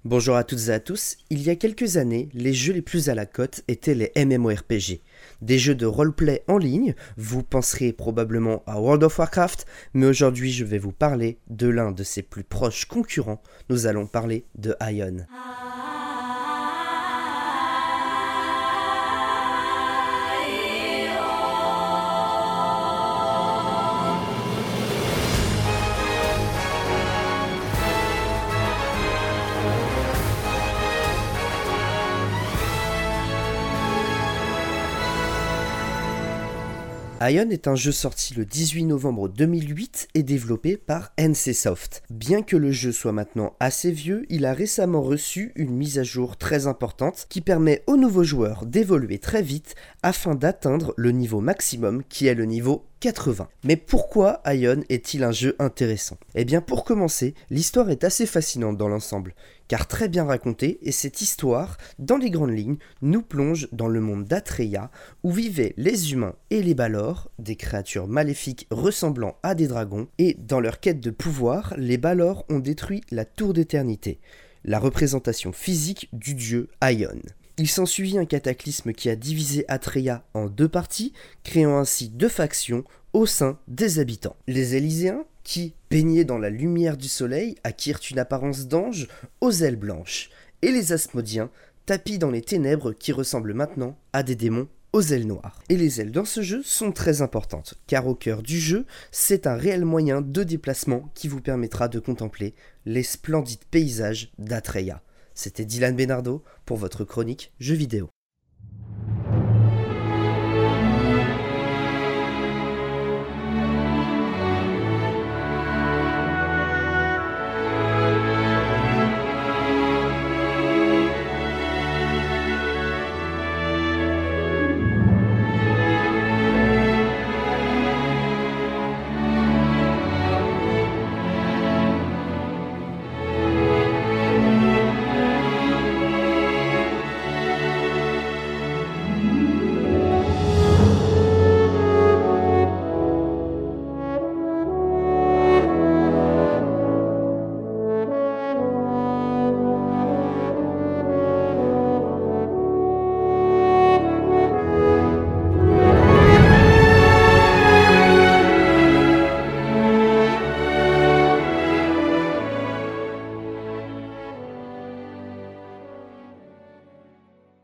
Bonjour à toutes et à tous, il y a quelques années, les jeux les plus à la cote étaient les MMORPG. Des jeux de roleplay en ligne, vous penserez probablement à World of Warcraft, mais aujourd'hui je vais vous parler de l'un de ses plus proches concurrents, nous allons parler de Aion. Aion est un jeu sorti le 18 novembre 2008 et développé par NCSoft. Bien que le jeu soit maintenant assez vieux, il a récemment reçu une mise à jour très importante qui permet aux nouveaux joueurs d'évoluer très vite afin d'atteindre le niveau maximum qui est le niveau 80. Mais pourquoi Aion est-il un jeu intéressant ? Eh bien pour commencer, l'histoire est assez fascinante dans l'ensemble, car très bien racontée, et cette histoire, dans les grandes lignes, nous plonge dans le monde d'Atreya, où vivaient les humains et les Balor, des créatures maléfiques ressemblant à des dragons, et dans leur quête de pouvoir, les Balor ont détruit la Tour d'Éternité, la représentation physique du dieu Aion. Il s'ensuivit un cataclysme qui a divisé Atreya en deux parties, créant ainsi deux factions au sein des habitants. Les Élyséens, qui, baignés dans la lumière du soleil, acquirent une apparence d'ange aux ailes blanches, et les Asmodiens, tapis dans les ténèbres qui ressemblent maintenant à des démons aux ailes noires. Et les ailes dans ce jeu sont très importantes, car au cœur du jeu, c'est un réel moyen de déplacement qui vous permettra de contempler les splendides paysages d'Atreya. C'était Dylan Benardo pour votre chronique Jeux vidéo.